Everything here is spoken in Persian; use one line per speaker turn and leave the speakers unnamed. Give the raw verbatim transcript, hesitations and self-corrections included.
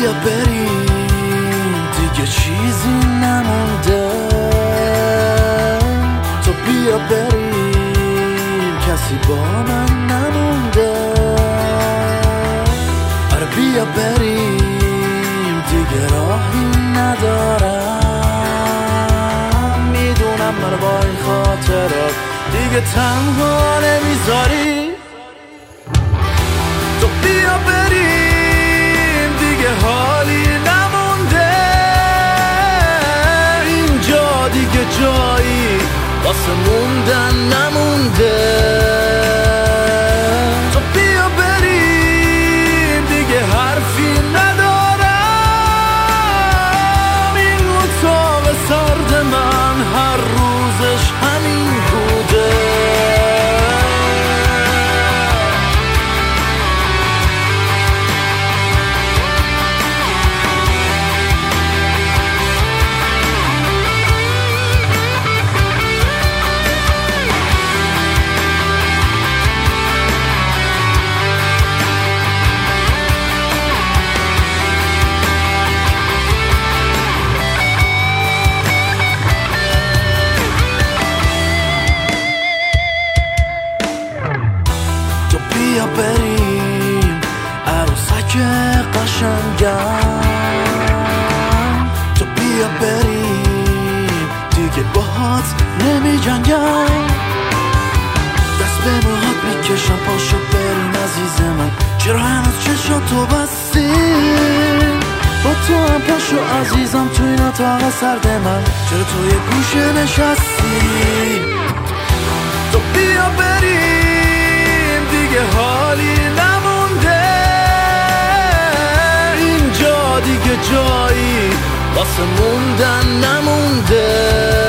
بیا بریم دیگه چیزی نمونده، تو بیا بریم کسی با من نمونده. آره بیا بریم دیگه راهی ندارم، میدونم من با این خاطرات دیگه تنها نمیذاری. تو بیا بریم دیگه حالی نمونده، اینجا دیگه جایی واسه موندن نمونده. تو بیا بریم دیگه حرفی ندارم، این اتاق سرد من هر روزش همین بوده. بیا بریم عروسک قشنگم، تو بیا بریم دیگه باهات نمی جنگم. دست به موهات میکشم پاشو بریم عزیز من، چرا هنوز چشاتو بستی؟ با تو هم پاشو عزیزم تو این اتاق سرد من، چرا توی گوشه نشستی؟ تو بیا بریم دیگه حالی نمونده، اینجا دیگه جایی واسه موندن نمونده.